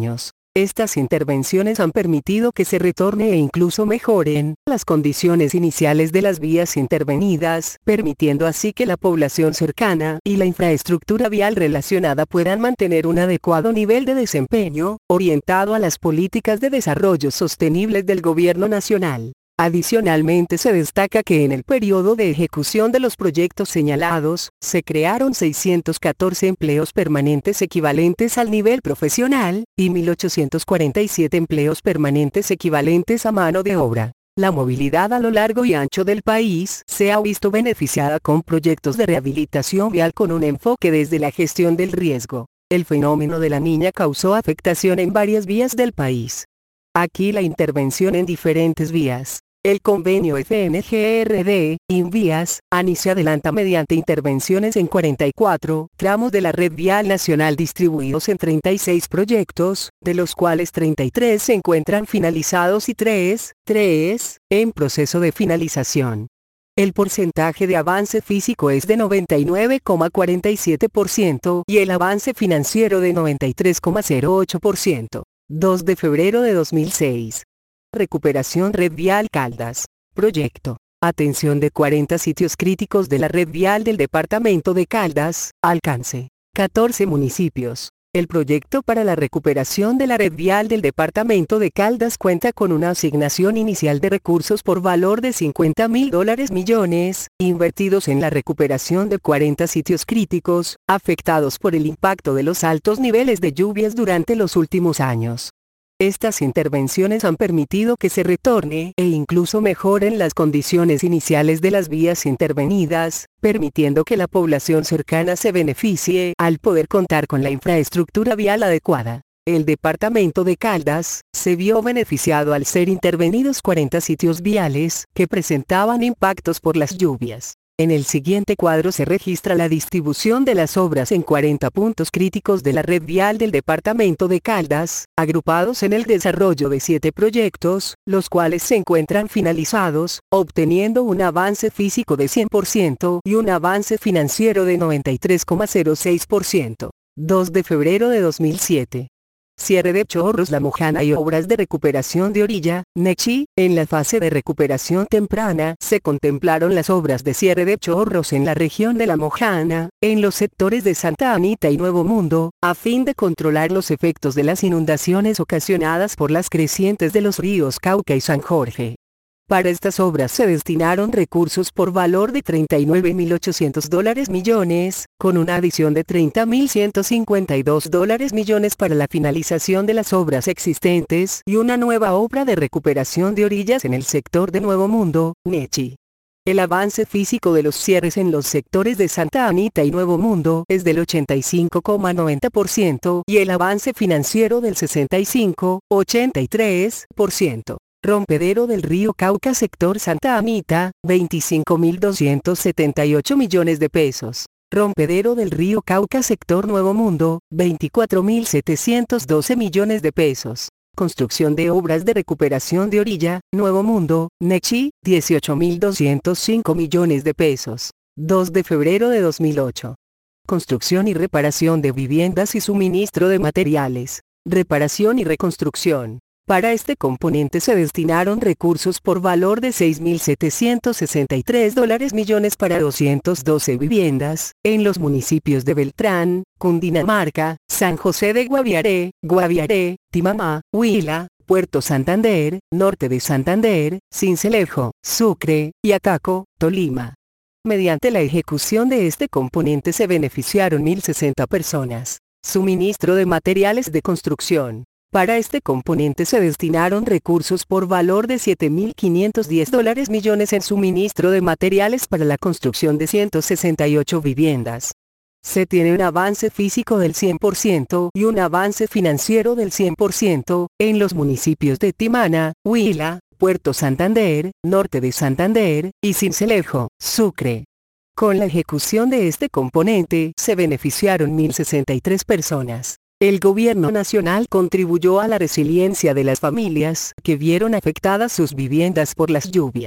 Estas intervenciones han permitido que se retorne e incluso mejoren las condiciones iniciales de las vías intervenidas, permitiendo así que la población cercana y la infraestructura vial relacionada puedan mantener un adecuado nivel de desempeño, orientado a las políticas de desarrollo sostenibles del gobierno nacional. Adicionalmente se destaca que en el periodo de ejecución de los proyectos señalados, se crearon seiscientos catorce empleos permanentes equivalentes al nivel profesional, y mil ochocientos cuarenta y siete empleos permanentes equivalentes a mano de obra. La movilidad a lo largo y ancho del país se ha visto beneficiada con proyectos de rehabilitación vial con un enfoque desde la gestión del riesgo. El fenómeno de la Niña causó afectación en varias vías del país. Aquí la intervención en diferentes vías. El convenio F N G R D, Invías, ANI se adelanta mediante intervenciones en cuarenta y cuatro tramos de la red vial nacional distribuidos en treinta y seis proyectos, de los cuales treinta y tres se encuentran finalizados y tres, tres, en proceso de finalización. El porcentaje de avance físico es de noventa y nueve coma cuarenta y siete por ciento y el avance financiero de noventa y tres coma cero ocho por ciento. dos de febrero de dos mil seis. Recuperación Red Vial Caldas. Proyecto. Atención de cuarenta sitios críticos de la red vial del departamento de Caldas, alcance. catorce municipios. El proyecto para la recuperación de la red vial del departamento de Caldas cuenta con una asignación inicial de recursos por valor de cincuenta mil dólares millones, invertidos en la recuperación de cuarenta sitios críticos, afectados por el impacto de los altos niveles de lluvias durante los últimos años. Estas intervenciones han permitido que se retorne e incluso mejoren las condiciones iniciales de las vías intervenidas, permitiendo que la población cercana se beneficie al poder contar con la infraestructura vial adecuada. El departamento de Caldas se vio beneficiado al ser intervenidos cuarenta sitios viales que presentaban impactos por las lluvias. En el siguiente cuadro se registra la distribución de las obras en cuarenta puntos críticos de la red vial del departamento de Caldas, agrupados en el desarrollo de siete proyectos, los cuales se encuentran finalizados, obteniendo un avance físico de cien por ciento y un avance financiero de noventa y tres coma cero seis por ciento. dos de febrero de dos mil siete. Cierre de Chorros La Mojana y obras de recuperación de orilla, Nechí. En la fase de recuperación temprana se contemplaron las obras de cierre de chorros en la región de La Mojana, en los sectores de Santa Anita y Nuevo Mundo, a fin de controlar los efectos de las inundaciones ocasionadas por las crecientes de los ríos Cauca y San Jorge. Para estas obras se destinaron recursos por valor de treinta y nueve mil ochocientos dólares millones, con una adición de treinta mil ciento cincuenta y dos dólares millones para la finalización de las obras existentes y una nueva obra de recuperación de orillas en el sector de Nuevo Mundo, Nechí. El avance físico de los cierres en los sectores de Santa Anita y Nuevo Mundo es del ochenta y cinco coma noventa por ciento y el avance financiero del sesenta y cinco coma ochenta y tres por ciento. Rompedero del río Cauca sector Santa Anita, veinticinco mil doscientos setenta y ocho millones de pesos. Rompedero del río Cauca sector Nuevo Mundo, veinticuatro mil setecientos doce millones de pesos. Construcción de obras de recuperación de orilla, Nuevo Mundo, Nechí, dieciocho mil doscientos cinco millones de pesos. dos de febrero de dos mil ocho. Construcción y reparación de viviendas y suministro de materiales. Reparación y reconstrucción. Para este componente se destinaron recursos por valor de seis mil setecientos sesenta y tres dólares millones para doscientas doce viviendas, en los municipios de Beltrán, Cundinamarca, San José de Guaviare, Guaviare, Timamá, Huila, Puerto Santander, Norte de Santander, Sincelejo, Sucre, y Ataco, Tolima. Mediante la ejecución de este componente se beneficiaron mil sesenta personas. Suministro de materiales de construcción. Para este componente se destinaron recursos por valor de siete mil quinientos diez dólares millones en suministro de materiales para la construcción de ciento sesenta y ocho viviendas. Se tiene un avance físico del cien por ciento y un avance financiero del cien por ciento, en los municipios de Timana, Huila, Puerto Santander, Norte de Santander, y Sincelejo, Sucre. Con la ejecución de este componente se beneficiaron mil sesenta y tres personas. El gobierno nacional contribuyó a la resiliencia de las familias que vieron afectadas sus viviendas por las lluvias.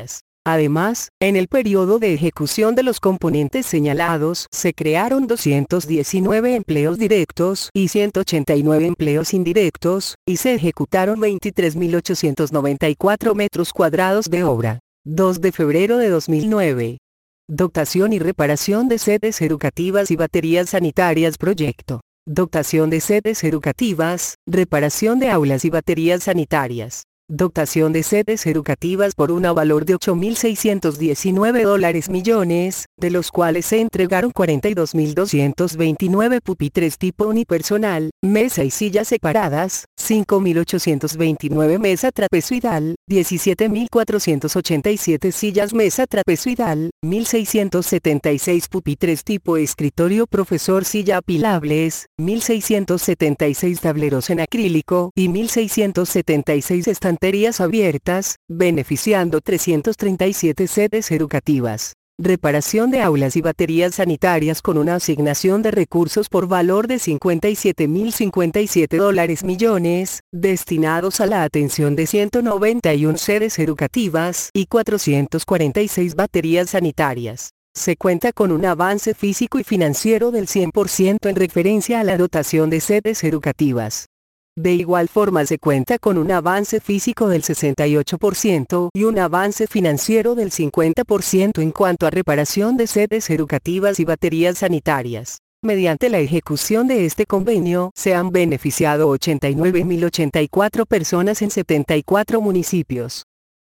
Además, en el periodo de ejecución de los componentes señalados, se crearon doscientos diecinueve empleos directos y ciento ochenta y nueve empleos indirectos, y se ejecutaron veintitrés mil ochocientos noventa y cuatro metros cuadrados de obra. dos de febrero de dos mil nueve. Dotación y reparación de sedes educativas y baterías sanitarias. Proyecto. Dotación de sedes educativas, reparación de aulas y baterías sanitarias. Dotación de sedes educativas por un valor de ocho mil seiscientos diecinueve dólares millones, de los cuales se entregaron cuarenta y dos mil doscientos veintinueve pupitres tipo unipersonal, mesa y sillas separadas, cinco mil ochocientos veintinueve mesa trapezoidal, diecisiete mil cuatrocientos ochenta y siete sillas mesa trapezoidal, mil seiscientos setenta y seis pupitres tipo escritorio profesor silla apilables, mil seiscientos setenta y seis tableros en acrílico y mil seiscientos setenta y seis estanterías abiertas, beneficiando trescientas treinta y siete sedes educativas. Reparación de aulas y baterías sanitarias con una asignación de recursos por valor de cincuenta y siete mil cincuenta y siete dólares millones, destinados a la atención de ciento noventa y una sedes educativas y cuatrocientas cuarenta y seis baterías sanitarias. Se cuenta con un avance físico y financiero del cien por ciento en referencia a la dotación de sedes educativas. De igual forma se cuenta con un avance físico del sesenta y ocho por ciento y un avance financiero del cincuenta por ciento en cuanto a reparación de sedes educativas y baterías sanitarias. Mediante la ejecución de este convenio, se han beneficiado ochenta y nueve mil ochenta y cuatro personas en setenta y cuatro municipios.